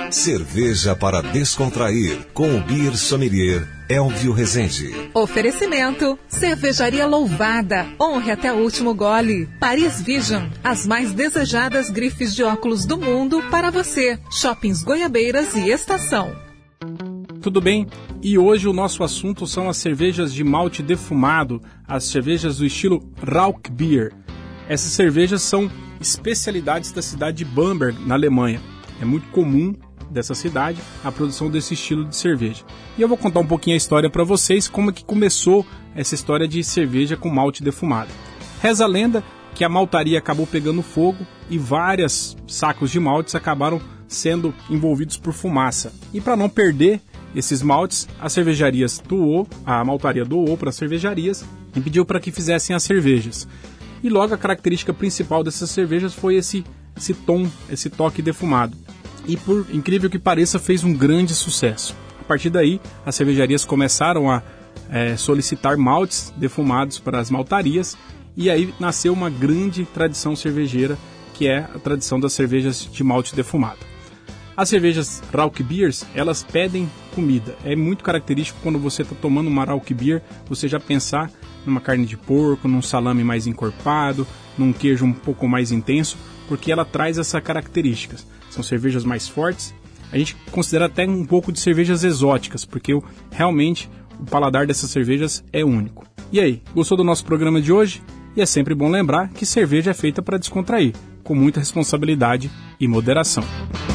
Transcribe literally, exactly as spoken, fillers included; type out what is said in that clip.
Cerveja para descontrair, com o Beer Sommelier Elvio Rezende. Oferecimento: Cervejaria Louvada. Honre até o último gole. Paris Vision, as mais desejadas grifes de óculos do mundo para você. Shoppings Goiabeiras e Estação. Tudo bem? E hoje o nosso assunto são as cervejas de malte defumado, as cervejas do estilo Rauchbier. Essas cervejas são especialidades da cidade de Bamberg, na Alemanha. É muito comum dessa cidade a produção desse estilo de cerveja. E eu vou contar um pouquinho a história para vocês, como é que começou essa história de cerveja com malte defumado. Reza a lenda que a maltaria acabou pegando fogo e vários sacos de maltes acabaram sendo envolvidos por fumaça. E para não perder esses maltes, as cervejarias doou, a maltaria doou para as cervejarias e pediu para que fizessem as cervejas. E logo a característica principal dessas cervejas foi esse, esse tom, esse toque defumado. E por incrível que pareça, fez um grande sucesso. A partir daí, as cervejarias começaram a é, solicitar maltes defumados para as maltarias, e aí nasceu uma grande tradição cervejeira, que é a tradição das cervejas de malte defumado. As cervejas Rauchbiers, elas pedem comida. É muito característico quando você está tomando uma Rauchbier, você já pensar numa carne de porco, num salame mais encorpado, num queijo um pouco mais intenso, porque ela traz essa característica. São cervejas mais fortes. A gente considera até um pouco de cervejas exóticas, porque realmente o paladar dessas cervejas é único. E aí, gostou do nosso programa de hoje? E é sempre bom lembrar que cerveja é feita para descontrair, com muita responsabilidade e moderação.